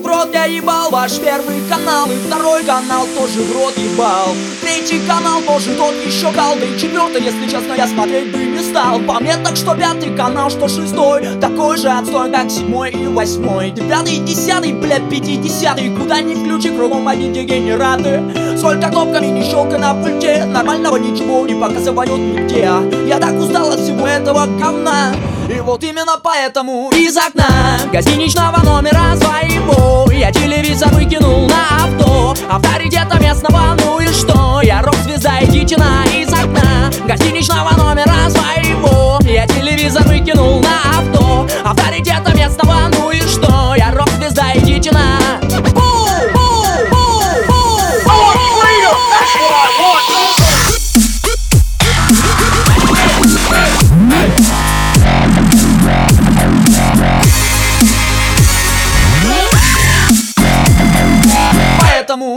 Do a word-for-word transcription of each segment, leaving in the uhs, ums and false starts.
рот я ебал ваш первый канал, и второй канал тоже в рот ебал. Третий канал тоже тот еще кал, да и четвертый, если честно, я смотреть бы не стал. По мне так что пятый канал, что шестой, такой же отстой, как седьмой и восьмой. Девятый и десятый, бля, пятидесятый, куда ни включи, кругом одни дегенераты. Сколько кнопками не щелкай на пульте, нормального ничего не показывают нигде. Я так устал от всего этого говна, и вот именно поэтому из окна гостиничного номера своего я телевизор выкинул на авто. Авторитета местного, ну и что? Я рок-звезда, идите на из окна гостиничного номера своего я телевизор выкинул на авто. Авторитета местного, ну и что? Я рок-звезда, идите на. Поэтому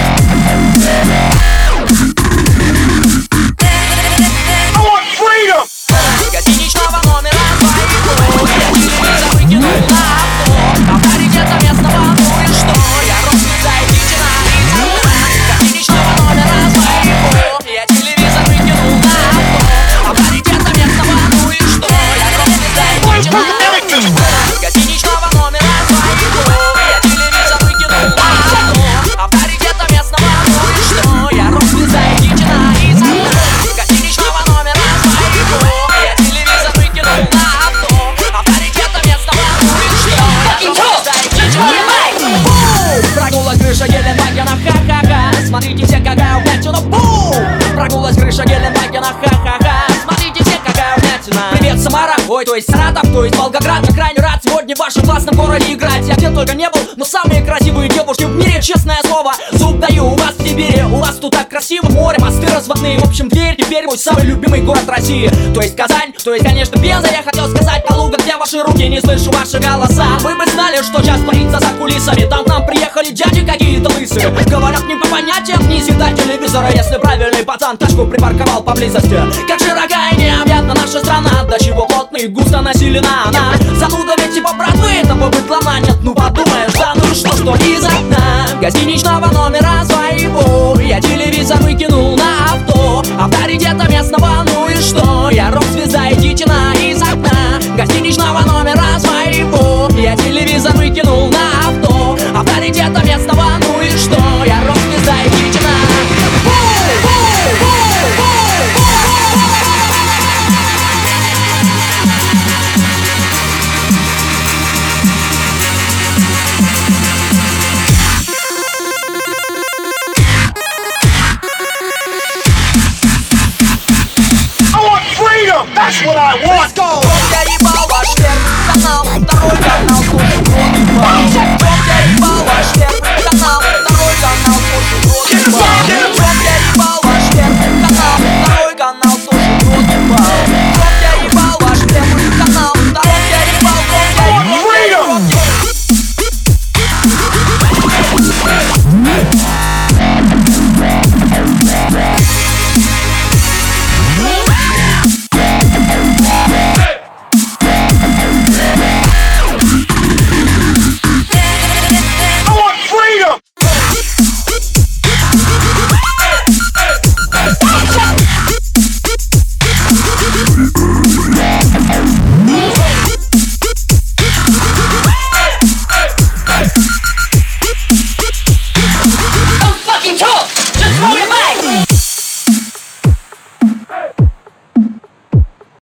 гостиничного номера своего я телевизор выкинул на авто. Авторитета местного, ну и что? Я рок-звезда, идите на из окна гостиничного номера своего я телевизор выкинул на авто. Авторитета местного, ну и что? Я рок-звезда, идите на гостиничного номера своего я телевизор выкинул на авто. Авторитета местного, ну и что? Я рок-звезда, идите на из окна гостиничного номера своего я телевизор выкинул на авто. Авторитета местного, ну и что? Я рок-звезда, идите на. Прогнулась крыша Геленвагена, ха-ха-ха. Смотрите все, какая вмятина, бум! Прогнулась крыша Геленвагена, ха-ха-ха. Смотрите все, какая вмятина. Привет, Самара, ой, то есть Саратов, то есть Волгоград. Я крайне рад сегодня в вашем классном городе играть. Я где только не был, но самые красивые девушки в мире, честное слово. Зуб даю, у вас в Сибири, у вас тут так красиво. Море, мосты разводные, в общем, дверь теперь мой самый любимый город России. То есть Казань, то есть, конечно, Пенза. Я хотел сказать Калуга, где ваши руки, не слышу ваши голоса. Вы бы знали, что сейчас творится за кулисами. Там к нам приехали дяди какие-то лысые. Говорят не по понятиям, не светать телевизора, если правильный пацан тачку припарковал поблизости. Как широка и необъятна наша страна, до чего плотно и густо населена она. Зануда ведь типа Бродвей, тобой бытлана нет, ну подумаешь, да ну что, что из окна гостиничного номера своего я телевизор выкинул на авто. Авторитета местного, ну и что? Я рок-звезда, идите на из окна гостиничного номера своего я телевизор выкинул на авто. Авторитета местного, ну и что?